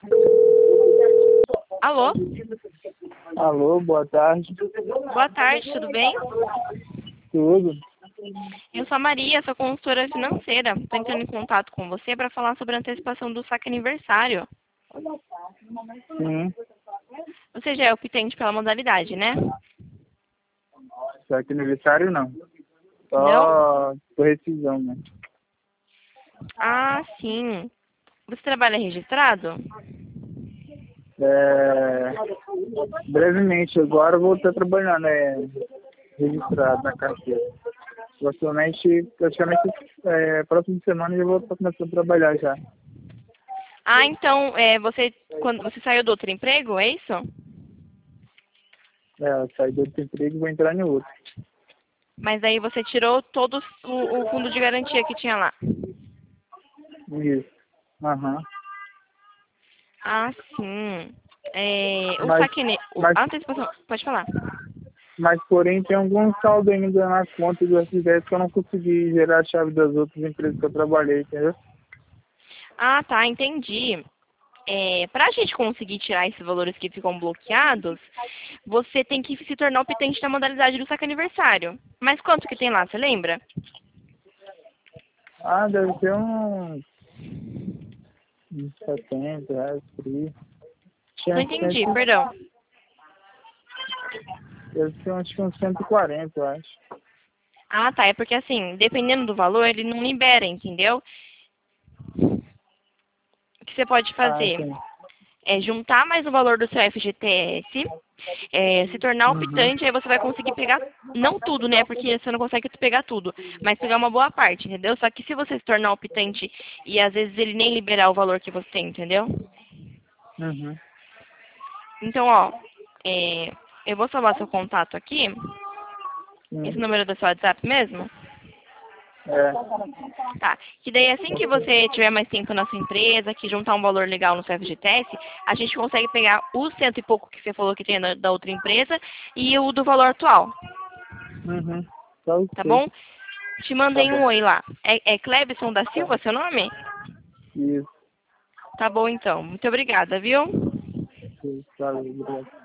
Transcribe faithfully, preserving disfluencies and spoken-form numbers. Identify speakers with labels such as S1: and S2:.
S1: Alô?
S2: Alô, boa tarde.
S1: Boa tarde, tudo bem?
S2: Tudo?
S1: Eu sou a Maria, sou consultora financeira. Estou entrando em contato com você para falar sobre a antecipação do saque aniversário.
S2: Sim.
S1: Você já é optante pela modalidade, né?
S2: Só que aniversário não.
S1: Não?
S2: Só por rescisão, né?
S1: Ah, sim. Você trabalha registrado?
S2: É... Brevemente, agora eu vou estar trabalhando, é... registrado na carteira. Praticamente, praticamente é, próxima semana eu já vou estar começando a trabalhar já.
S1: Ah, então, é, você, quando você saiu do outro emprego, é isso?
S2: É, eu saí do outro emprego e vou entrar em outro.
S1: Mas aí você tirou todo o, o fundo de garantia que tinha lá.
S2: Isso. Aham.
S1: Ah, sim. É, o
S2: Mas,
S1: saque... ne- o-
S2: mas,
S1: A antecipação... Pode falar.
S2: mas, porém, tem algum saldo ainda na conta do S dez que eu não consegui gerar a chave das outras empresas que eu trabalhei, entendeu?
S1: Ah, tá, entendi. É, para a gente conseguir tirar esses valores que ficam bloqueados, você tem que se tornar optante da modalidade do saque aniversário. Mas quanto que tem lá, você lembra?
S2: Ah, deve ter uns, uns setenta reais por aí.
S1: Não
S2: Tinha, tinha,
S1: entendi, perdão.
S2: deve ter uns, uns cento e quarenta, eu acho.
S1: Ah, tá, é porque assim, dependendo do valor, ele não libera, entendeu? O que você pode
S2: Ah,
S1: fazer
S2: sim.
S1: é juntar mais o valor do seu F G T S, é, se tornar
S2: Uhum.
S1: optante, aí você vai conseguir pegar, não tudo, né? Porque você não consegue pegar tudo, mas pegar uma boa parte, entendeu? Só que se você se tornar optante e às vezes ele nem liberar o valor que você tem, entendeu?
S2: Uhum.
S1: Então, ó, é, eu vou salvar seu contato aqui. Esse
S2: Sim.
S1: número é do seu WhatsApp mesmo?
S2: É.
S1: Tá. Que daí assim que você tiver mais tempo na sua empresa, que juntar um valor legal no seu F G T S, a gente consegue pegar o cento e pouco que você falou que tem da, da outra empresa e o do valor atual.
S2: Uhum. Tá
S1: Tá
S2: ok.
S1: bom? Te
S2: Tá
S1: mandei
S2: bom.
S1: um oi lá. É, é Clebson da
S2: Tá.
S1: Silva, seu nome?
S2: Isso.
S1: Tá bom então. Muito obrigada, viu?
S2: Isso. Valeu, obrigado.